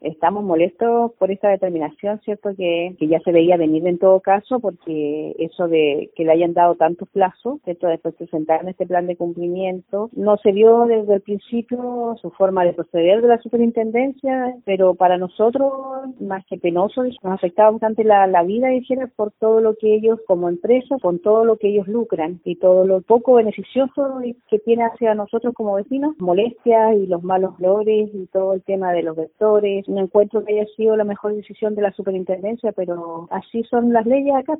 Estamos molestos por esta determinación, ¿cierto? Que ya se veía venir en todo caso, porque eso de que le hayan dado tantos plazos, ¿cierto? Después de presentar este plan de cumplimiento, no se vio desde el principio su forma de proceder de la superintendencia, pero para nosotros, más que penoso, nos afectaba bastante la vida, dijera, por todo lo que ellos como empresa, con todo lo que ellos lucran y todo lo poco beneficioso que tiene hacia nosotros como vecinos, molestias y los malos olores y todo el tema de los vectores. No encuentro que haya sido la mejor decisión de la superintendencia, pero así son las leyes acá.